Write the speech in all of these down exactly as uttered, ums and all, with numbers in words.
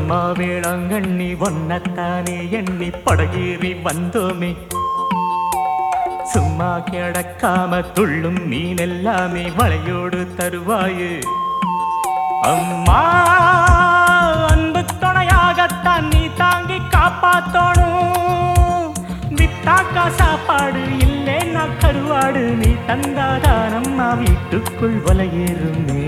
அம்மா வேளாங்கண்ணி ஒன்னத்தானே எண்ணி படகேறி வந்தோமே. சும்மா கிடக்காம துள்ளும் மீன் எல்லாமே வளையோடு தருவாயே. அம்மா அன்பு துணையாகத்தான் நீ தாங்கி காப்பாத்தோணும். விட்டாக்கா சாப்பாடு இல்லே நான் கருவாடு, நீ தந்தாதான் அம்மா வீட்டுக்குள் வலையேறுமே.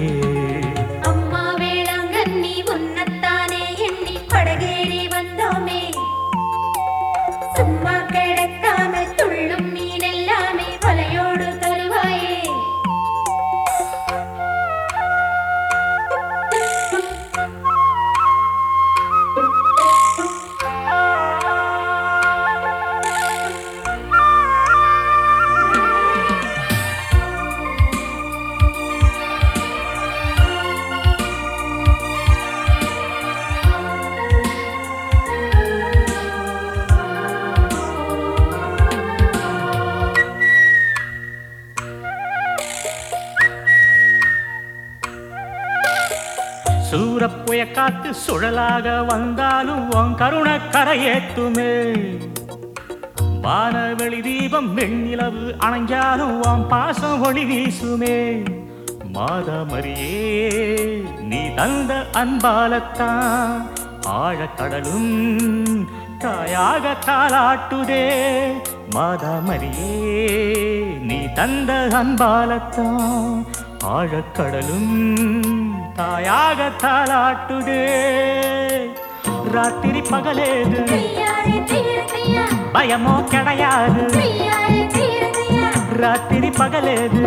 சும்மா கிடக்காம துள்ளும் மீன் எல்லாமே வலையோடு தருவாயே. சூரப்புய காத்து சுழலாக வந்தாலும் உன் கருணை கரையேத்துமே. வானவெளி தீபம் வெண்ணிலவு அணைஞ்சாலும் உன் பாசம் ஒளி வீசுமே. மாதமரியே நீ தந்த அன்பாலத்தான் ஆழக்கடலும் தாயாக தாளாட்டுதே. மாதமரியே நீ தந்த அன்பாலத்தான் ஆழக்கடலும் தாயாக தாளாட்டுதே. ராத்திரி பகலேது பயமோ கிடையாது. ராத்திரி பகலேது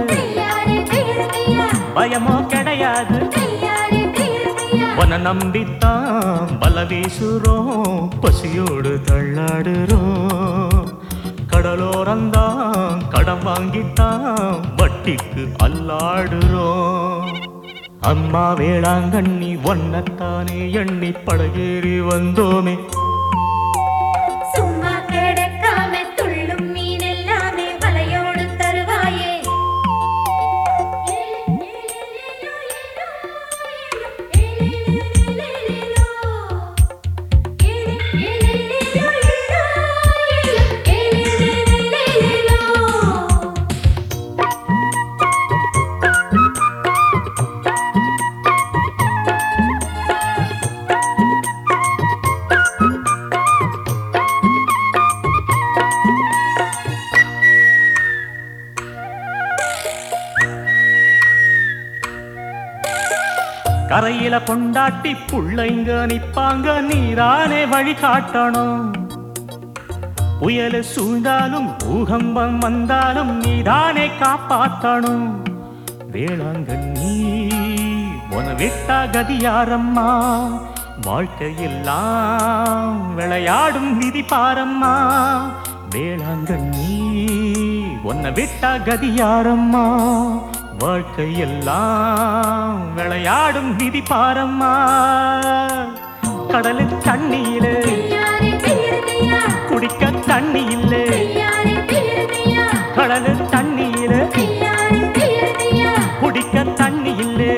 பயமோ கிடையாது. உன்னை நம்பித்தான் பல வீசுறோம், பசியோடு தள்ளாடுறோம். கடலோரந்தான் கடன் வாங்கித்தான் வட்டிக்கு அல்லாடுறோம். அம்மா வேளாங்கண்ணி ஒன்னத்தானே எண்ணி படகேறி வந்தோமே. சும்மா கிடக்காம துள்ளும் மீன் எல்லாமே வலையோடு தருவாயே. கரையில கொண்டாட்டி புள்ளைங்க நிப்பாங்க, நீரானே வழி காட்டணும். புயல் சூழ்ந்தாலும் பூகம்பம் வந்தாலும் நீதானே காப்பாற்றணும். வேளாங்கண்ணி உன விட்டா கதியாரம்மா, வாழ்க்கையெல்லாம் விளையாடும் விதி பாரம்மா. வேளாங்கண்ணி உன்னை விட்டா கதியாரம்மா, வாழ்க்கையெல்லாம் விளையாடும் விதி பாரம்மா. கடலு தண்ணீர் குடிக்க தண்ணி இல்லை. கடலு தண்ணீர் குடிக்க தண்ணி இல்லை.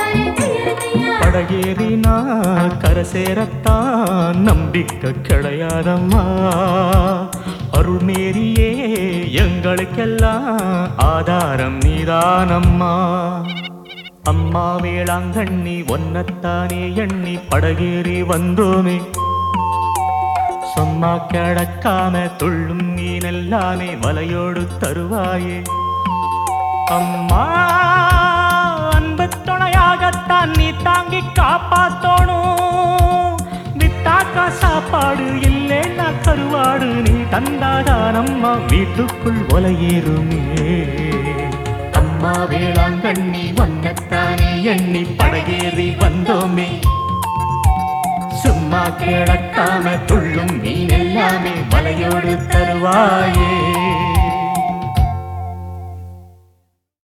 படகேறினா கரை சேரத்தான் நம்பிக்கை கிடையாதம்மா. அருள் மேரியே எங்களுக்கெல்லாம் ஆதாரம் நீதானம்மா. அம்மா வேளாங்கண்ணி ஒன்னத்தானே எண்ணி படகேறி வந்தோமே. சும்மா கிடக்காம துள்ளும் மீன் எல்லாமே வலையோடு தருவாயே. அம்மா அன்பு துணையாகத்தான் நீ தாங்கி காப்பாத்தோணும். விட்டாக்கா சாப்பாடு இல்லே நான் கருவாடு, நீ தந்தாதான் அம்மா வீட்டுக்குள் ஒலையேறுமே. அம்மா வேளாங்கண்ணி ஒன்னத்தானே எண்ணி படகேறி வந்தோமே. சும்மா கிடக்காம துள்ளும் மீன் எல்லாமே வலையோடு தருவாயே.